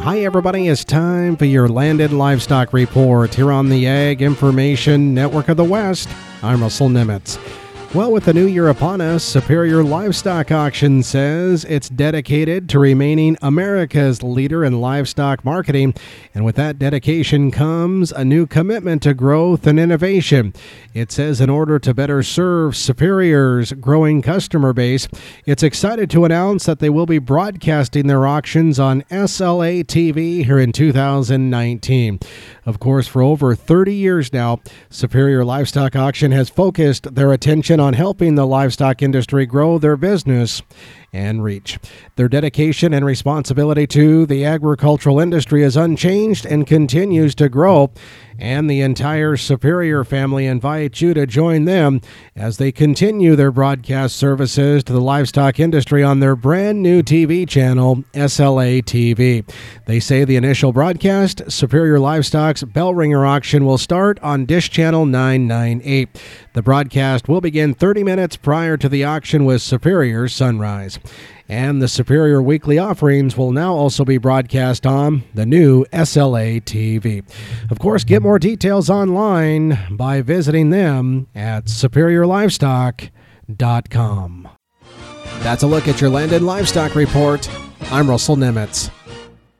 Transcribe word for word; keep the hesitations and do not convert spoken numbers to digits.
Hi everybody, it's time for your Landed Livestock Report here on the Ag Information Network of the West. I'm Russell Nimitz. Well, with the new year upon us, Superior Livestock Auction says it's dedicated to remaining America's leader in livestock marketing. And with that dedication comes a new commitment to growth and innovation. It says in order to better serve Superior's growing customer base, it's excited to announce that they will be broadcasting their auctions on S L A T V here in two thousand nineteen. Of course, for over thirty years now, Superior Livestock Auction has focused their attention on helping the livestock industry grow their business and reach. Their dedication and responsibility to the agricultural industry is unchanged and continues to grow, and the entire Superior family invites you to join them as they continue their broadcast services to the livestock industry on their brand new T V channel, S L A T V. They say the initial broadcast, Superior Livestock's Bell Ringer auction, will start on Dish Channel nine ninety-eight. The broadcast will begin thirty minutes prior to the auction with Superior Sunrise. And the Superior Weekly Offerings will now also be broadcast on the new S L A T V. Of course, get more details online by visiting them at superior livestock dot com. That's a look at your Landed Livestock Report. I'm Russell Nimitz.